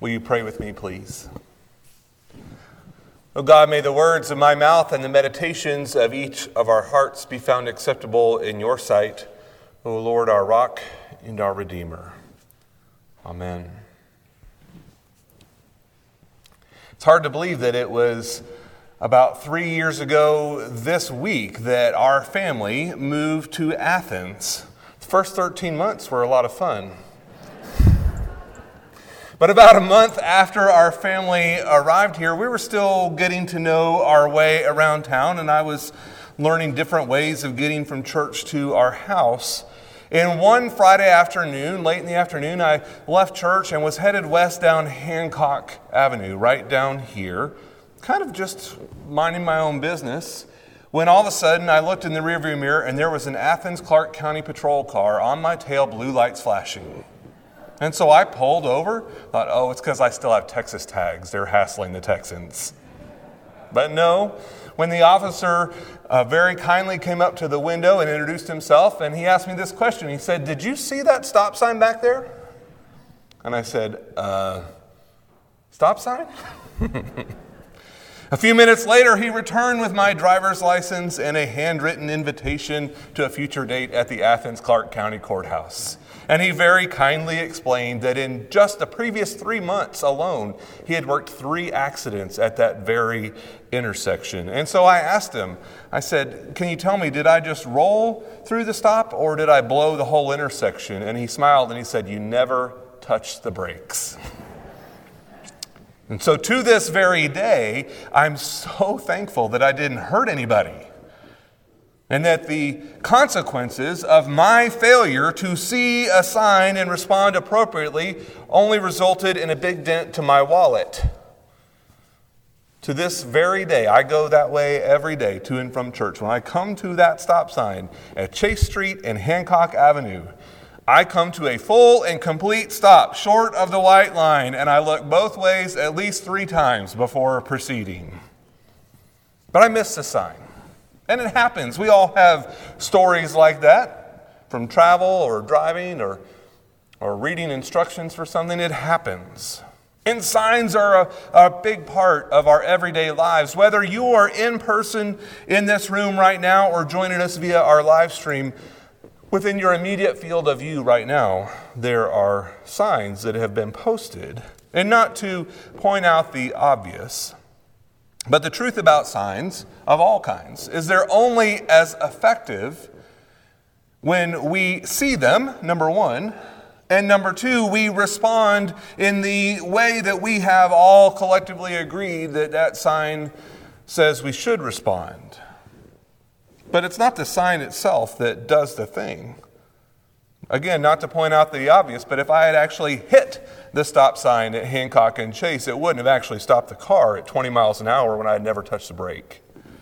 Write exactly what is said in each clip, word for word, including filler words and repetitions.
Will you pray with me, please? O God, may the words of my mouth and the meditations of each of our hearts be found acceptable in your sight, O Lord, our rock and our Redeemer. Amen. It's hard to believe that it was about three years ago this week that our family moved to Athens. The first thirteen months were a lot of fun. But about a month after our family arrived here, we were still getting to know our way around town, and I was learning different ways of getting from church to our house. And one Friday afternoon, late in the afternoon, I left church and was headed west down Hancock Avenue, right down here, kind of just minding my own business, when all of a sudden I looked in the rearview mirror and there was an Athens Clarke County patrol car on my tail, blue lights flashing. And so I pulled over, thought, oh, it's because I still have Texas tags. They're hassling the Texans. But no, when the officer uh, very kindly came up to the window and introduced himself, and he asked me this question. He said, "Did you see that stop sign back there?" And I said, uh, stop sign? A few minutes later, he returned with my driver's license and a handwritten invitation to a future date at the Athens Clarke County Courthouse. And he very kindly explained that in just the previous three months alone, he had worked three accidents at that very intersection. And so I asked him, I said, "Can you tell me, did I just roll through the stop or did I blow the whole intersection?" And he smiled and he said, "You never touched the brakes." And so to this very day, I'm so thankful that I didn't hurt anybody. And that the consequences of my failure to see a sign and respond appropriately only resulted in a big dent to my wallet. To this very day, I go that way every day to and from church. When I come to that stop sign at Chase Street and Hancock Avenue, I come to a full and complete stop short of the white line, and I look both ways at least three times before proceeding. But I missed the sign. And it happens. We all have stories like that from travel or driving or, or reading instructions for something. It happens. And signs are a, a big part of our everyday lives. Whether you are in person in this room right now or joining us via our live stream, within your immediate field of view right now, there are signs that have been posted. And not to point out the obvious, but the truth about signs of all kinds is they're only as effective when we see them, number one, and number two, we respond in the way that we have all collectively agreed that that sign says we should respond. But it's not the sign itself that does the thing. Again, not to point out the obvious, but if I had actually hit the stop sign at Hancock and Chase, it wouldn't have actually stopped the car at twenty miles an hour when I had never touched the brake.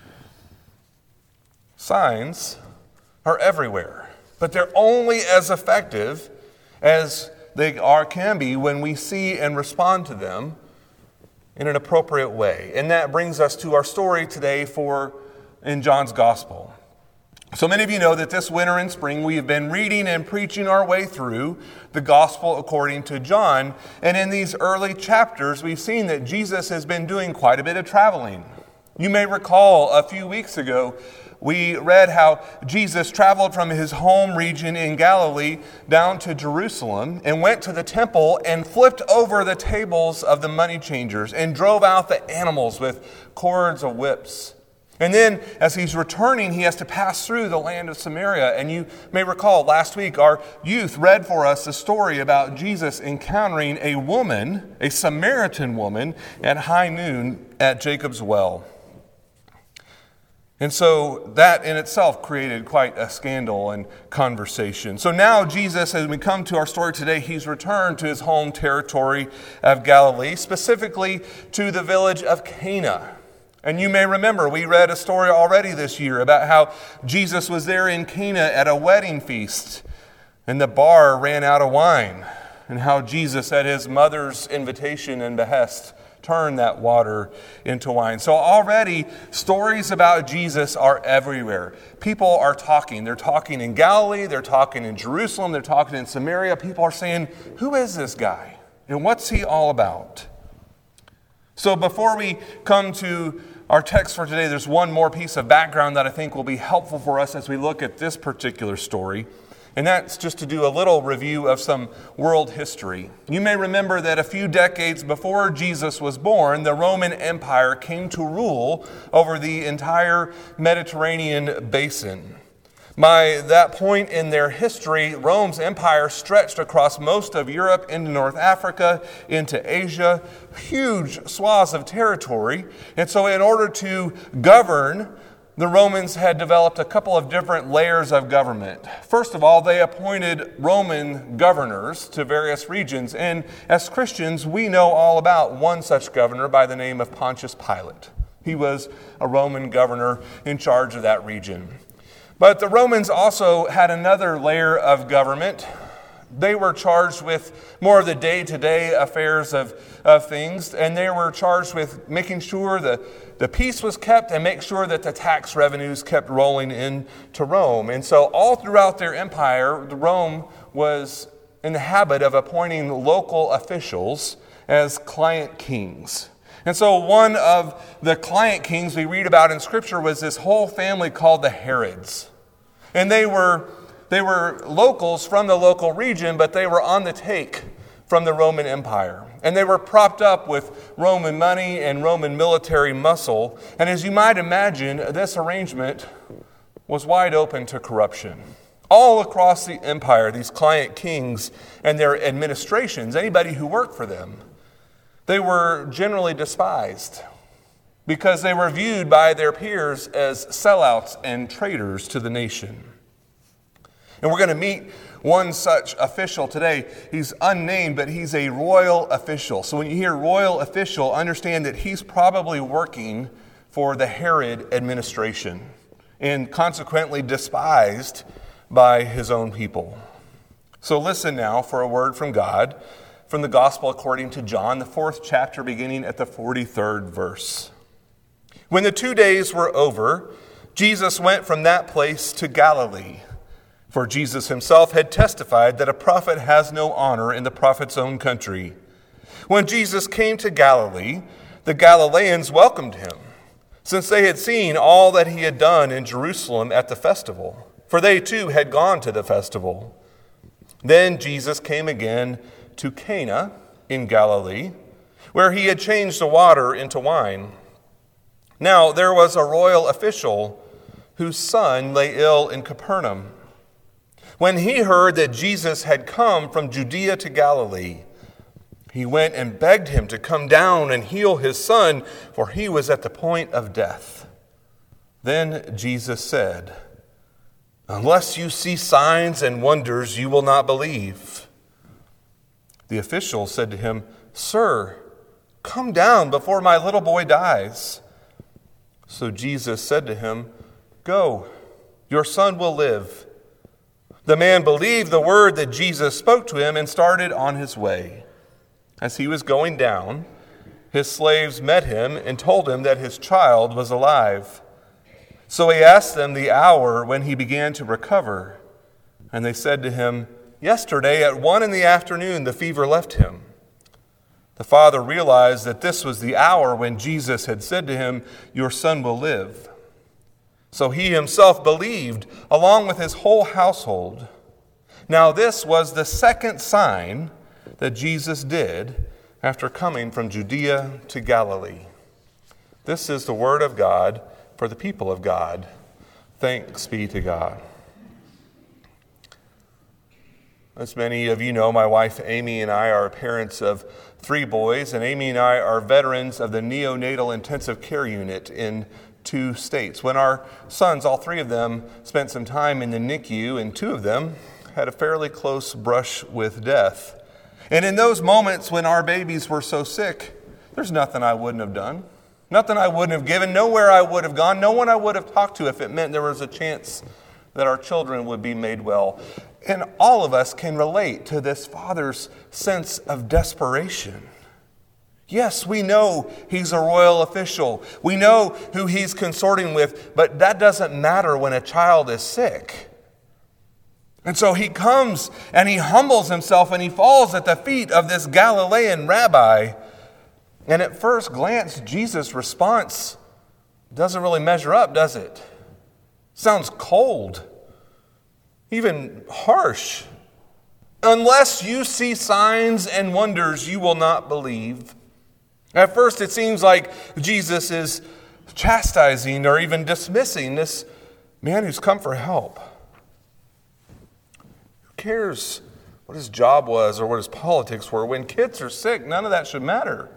Signs are everywhere, but they're only as effective as they are can be when we see and respond to them in an appropriate way. And that brings us to our story today for in John's Gospel. So many of you know that this winter and spring we have been reading and preaching our way through the Gospel according to John. And in these early chapters, we've seen that Jesus has been doing quite a bit of traveling. You may recall a few weeks ago, we read how Jesus traveled from his home region in Galilee down to Jerusalem and went to the temple and flipped over the tables of the money changers and drove out the animals with cords of whips. And then, as he's returning, he has to pass through the land of Samaria. And you may recall last week, our youth read for us a story about Jesus encountering a woman, a Samaritan woman, at high noon at Jacob's well. And so that in itself created quite a scandal and conversation. So now Jesus, as we come to our story today, he's returned to his home territory of Galilee, specifically to the village of Cana. And you may remember, we read a story already this year about how Jesus was there in Cana at a wedding feast, and the bar ran out of wine, and how Jesus, at his mother's invitation and behest, turned that water into wine. So already, stories about Jesus are everywhere. People are talking. They're talking in Galilee, they're talking in Jerusalem, they're talking in Samaria. People are saying, who is this guy? And what's he all about? So before we come to our text for today, there's one more piece of background that I think will be helpful for us as we look at this particular story. And that's just to do a little review of some world history. You may remember that a few decades before Jesus was born, the Roman Empire came to rule over the entire Mediterranean basin. By that point in their history, Rome's empire stretched across most of Europe into North Africa, into Asia, huge swaths of territory. And so in order to govern, the Romans had developed a couple of different layers of government. First of all, they appointed Roman governors to various regions. And as Christians, we know all about one such governor by the name of Pontius Pilate. He was a Roman governor in charge of that region. But the Romans also had another layer of government. They were charged with more of the day-to-day affairs of, of things, and they were charged with making sure the, the peace was kept and make sure that the tax revenues kept rolling into Rome. And so all throughout their empire, Rome was in the habit of appointing local officials as client kings. And so one of the client kings we read about in Scripture was this whole family called the Herods. And they were, they were locals from the local region, but they were on the take from the Roman Empire. And they were propped up with Roman money and Roman military muscle. And as you might imagine, this arrangement was wide open to corruption. All across the empire, these client kings and their administrations, anybody who worked for them, they were generally despised because they were viewed by their peers as sellouts and traitors to the nation. And we're going to meet one such official today. He's unnamed, but he's a royal official. So when you hear royal official, understand that he's probably working for the Herod administration and consequently despised by his own people. So listen now for a word from God from the Gospel according to John, the fourth chapter, beginning at the forty-third verse. When the two days were over, Jesus went from that place to Galilee. For Jesus himself had testified that a prophet has no honor in the prophet's own country. When Jesus came to Galilee, the Galileans welcomed him, since they had seen all that he had done in Jerusalem at the festival, for they too had gone to the festival. Then Jesus came again to Cana in Galilee, where he had changed the water into wine. Now there was a royal official whose son lay ill in Capernaum. When he heard that Jesus had come from Judea to Galilee, he went and begged him to come down and heal his son, for he was at the point of death. Then Jesus said, "Unless you see signs and wonders, you will not believe." The official said to him, "Sir, come down before my little boy dies." So Jesus said to him, "Go, your son will live." The man believed the word that Jesus spoke to him and started on his way. As he was going down, his slaves met him and told him that his child was alive. So he asked them the hour when he began to recover. And they said to him, "Yesterday at one in the afternoon the fever left him." The father realized that this was the hour when Jesus had said to him, "Your son will live." So he himself believed, along with his whole household. Now this was the second sign that Jesus did after coming from Judea to Galilee. This is the word of God for the people of God. Thanks be to God. As many of you know, my wife Amy and I are parents of three boys, and Amy and I are veterans of the neonatal intensive care unit in two states. When our sons, all three of them, spent some time in the N I C U, and two of them had a fairly close brush with death. And in those moments when our babies were so sick, there's nothing I wouldn't have done. Nothing I wouldn't have given, nowhere I would have gone, no one I would have talked to if it meant there was a chance that our children would be made well. And all of us can relate to this father's sense of desperation. Yes, we know he's a royal official. We know who he's consorting with, but that doesn't matter when a child is sick. And so he comes and he humbles himself and he falls at the feet of this Galilean rabbi. And at first glance, Jesus' response doesn't really measure up, does it? Sounds cold, even harsh. Unless you see signs and wonders, you will not believe. At first, it seems like Jesus is chastising or even dismissing this man who's come for help. Who cares what his job was or what his politics were? When kids are sick, none of that should matter.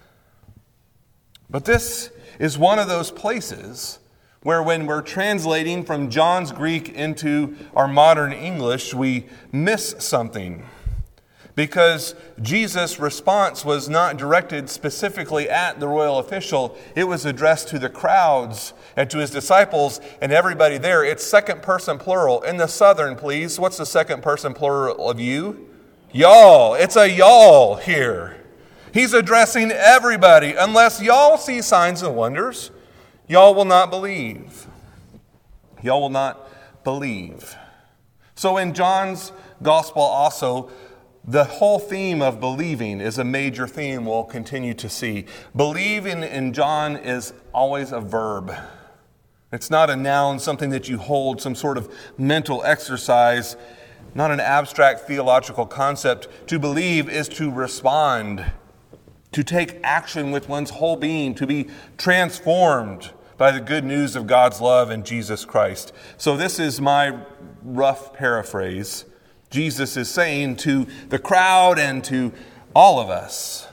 But this is one of those places where when we're translating from John's Greek into our modern English, we miss something. Because Jesus' response was not directed specifically at the royal official. It was addressed to the crowds and to his disciples and everybody there. It's second person plural. In the Southern, please, what's the second person plural of you? Y'all. It's a y'all here. He's addressing everybody. Unless y'all see signs and wonders, y'all will not believe. Y'all will not believe. So in John's gospel also, the whole theme of believing is a major theme we'll continue to see. Believing in John is always a verb. It's not a noun, something that you hold, some sort of mental exercise, not an abstract theological concept. To believe is to respond, to take action with one's whole being, to be transformed by the good news of God's love in Jesus Christ. So this is my rough paraphrase. Jesus is saying to the crowd and to all of us,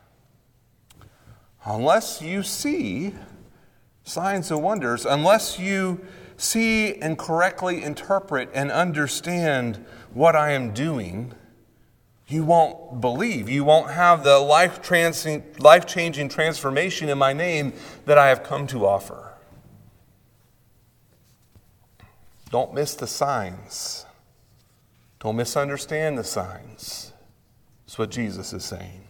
unless you see signs and wonders, unless you see and correctly interpret and understand what I am doing, you won't believe. You won't have the life trans- life-changing transformation in my name that I have come to offer. Don't miss the signs. Don't misunderstand the signs. That's what Jesus is saying.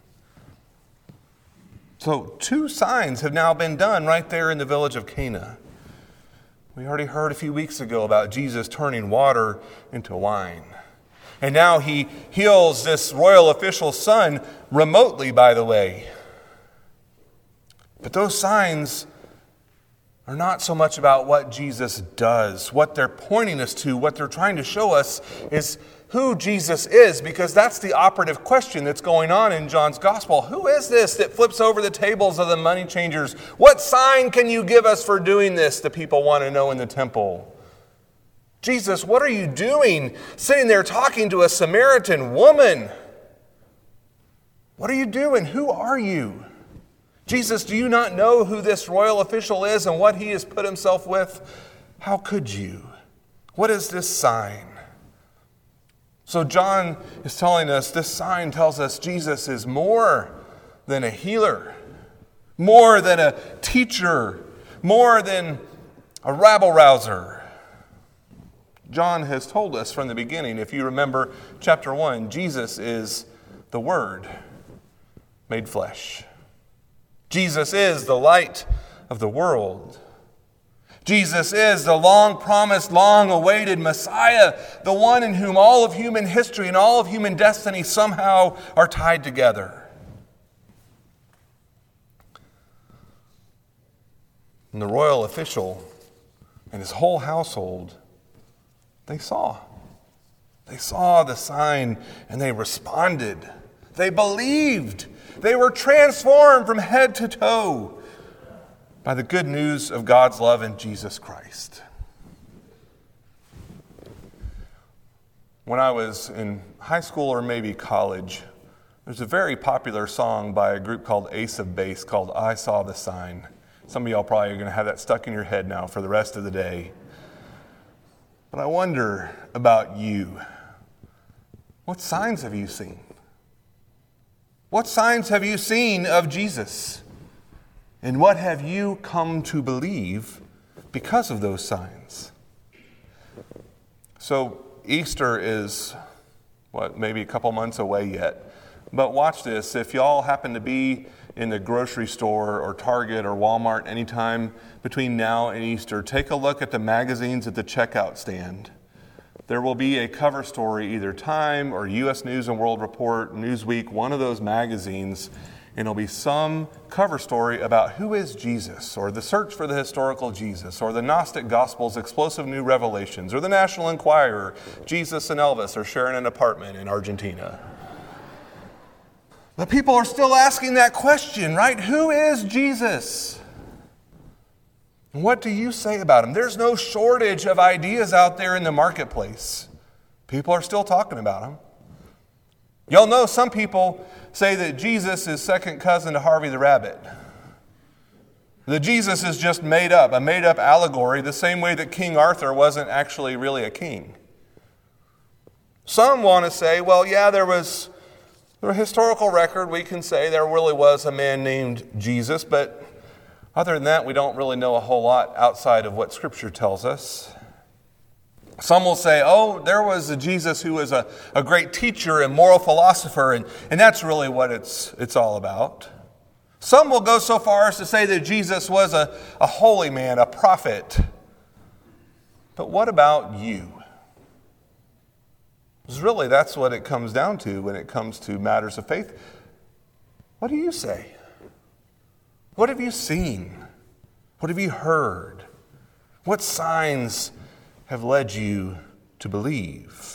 So two signs have now been done right there in the village of Cana. We already heard a few weeks ago about Jesus turning water into wine. And now he heals this royal official's son remotely, by the way. But those signs are not so much about what Jesus does. What they're pointing us to, what they're trying to show us is who Jesus is, because that's the operative question that's going on in John's gospel. Who is this that flips over the tables of the money changers? What sign can you give us for doing this? The people want to know in the temple. Jesus, what are you doing sitting there talking to a Samaritan woman? What are you doing? Who are you? Jesus, do you not know who this royal official is and what he has put himself with? How could you? What is this sign? So John is telling us, this sign tells us Jesus is more than a healer, more than a teacher, more than a rabble-rouser. John has told us from the beginning, if you remember chapter one, Jesus is the Word made flesh. Jesus is the light of the world. Jesus is the long-promised, long-awaited Messiah, the one in whom all of human history and all of human destiny somehow are tied together. And the royal official and his whole household, they saw. They saw the sign and they responded. They believed. They were transformed from head to toe by the good news of God's love in Jesus Christ. When I was in high school or maybe college, there's a very popular song by a group called Ace of Base called I Saw the Sign. Some of y'all probably are going to have that stuck in your head now for the rest of the day. But I wonder about you. What signs have you seen? What signs have you seen of Jesus? And what have you come to believe because of those signs? So Easter is, what, maybe a couple months away yet. But watch this. If y'all happen to be in the grocery store or Target or Walmart anytime between now and Easter, take a look at the magazines at the checkout stand. there will be a cover story, either Time or U S News and World Report, Newsweek, one of those magazines, and it'll be some cover story about who is Jesus, or the search for the historical Jesus, or the Gnostic Gospels' explosive new revelations, or the National Enquirer, Jesus and Elvis are sharing an apartment in Argentina. But people are still asking that question, right? Who is Jesus? And what do you say about him? There's no shortage of ideas out there in the marketplace. People are still talking about him. Y'all know some people say that Jesus is second cousin to Harvey the Rabbit. That Jesus is just made up, a made up allegory, the same way that King Arthur wasn't actually really a king. Some want to say, well, yeah, there was a historical record. We can say there really was a man named Jesus, but other than that, we don't really know a whole lot outside of what Scripture tells us. Some will say, oh, there was a Jesus who was a, a great teacher and moral philosopher, and, and that's really what it's, it's all about. Some will go so far as to say that Jesus was a, a holy man, a prophet. But what about you? Because really, that's what it comes down to when it comes to matters of faith. What do you say? What have you seen? What have you heard? What signs have led you to believe?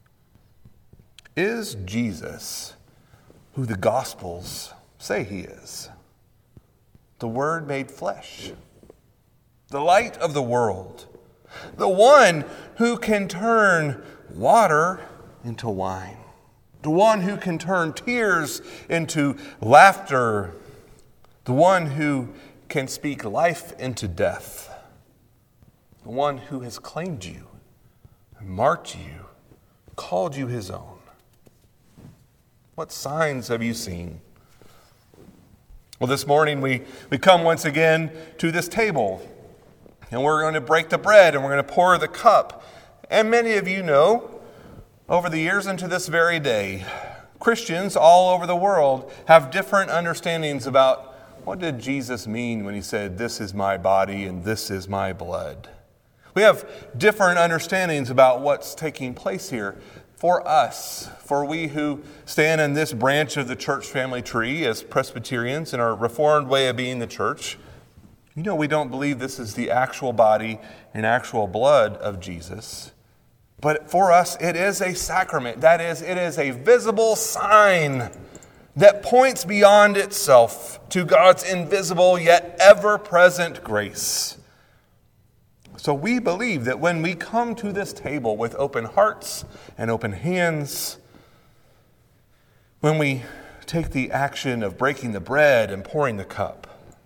Is Jesus who the Gospels say he is? The Word made flesh, the light of the world, the one who can turn water into wine, the one who can turn tears into laughter, the one who can speak life into death, the one who has claimed you, marked you, called you his own. What signs have you seen? Well, this morning we, we come once again to this table, and we're going to break the bread and we're going to pour the cup. And many of you know, over the years and to this very day, Christians all over the world have different understandings about what did Jesus mean when he said, this is my body and this is my blood. We have different understandings about what's taking place here. For us, for we who stand in this branch of the church family tree as Presbyterians in our Reformed way of being the church, you know we don't believe this is the actual body and actual blood of Jesus. But for us, it is a sacrament. That is, it is a visible sign that points beyond itself to God's invisible yet ever-present grace. So we believe that when we come to this table with open hearts and open hands, when we take the action of breaking the bread and pouring the cup,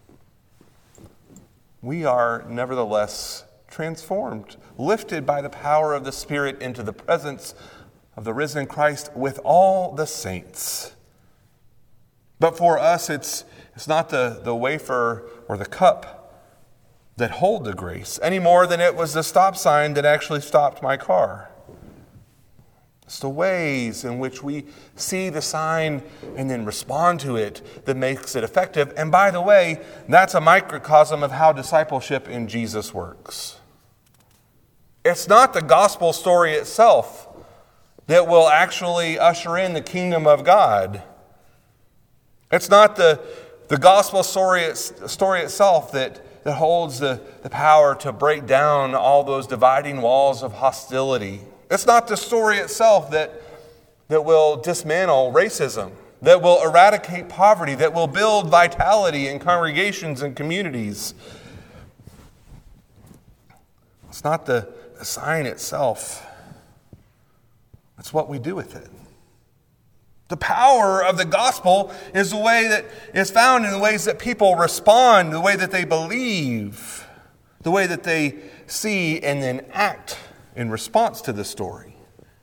we are nevertheless transformed, lifted by the power of the Spirit into the presence of the risen Christ with all the saints. But for us, it's, it's not the, the wafer or the cup that hold the grace any more than it was the stop sign that actually stopped my car. It's the ways in which we see the sign and then respond to it that makes it effective. And by the way, that's a microcosm of how discipleship in Jesus works. It's not the gospel story itself that will actually usher in the kingdom of God. It's not the, the gospel story, story itself that, that holds the, the power to break down all those dividing walls of hostility. It's not the story itself that, that will dismantle racism, that will eradicate poverty, that will build vitality in congregations and communities. It's not the, the sign itself. It's what we do with it. The power of the gospel is the way that is found in the ways that people respond, the way that they believe, the way that they see and then act in response to the story.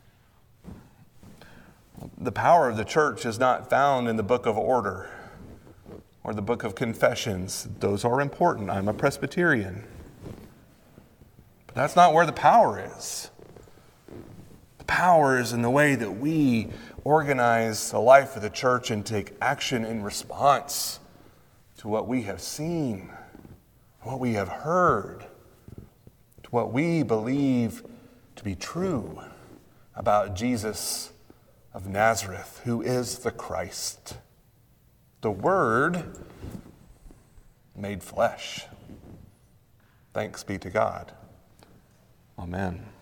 The power of the church is not found in the book of order or the book of confessions. Those are important. I'm a Presbyterian. But that's not where the power is. The power is in the way that we organize the life of the church and take action in response to what we have seen, what we have heard, to what we believe to be true about Jesus of Nazareth, who is the Christ, the Word made flesh. Thanks be to God. Amen.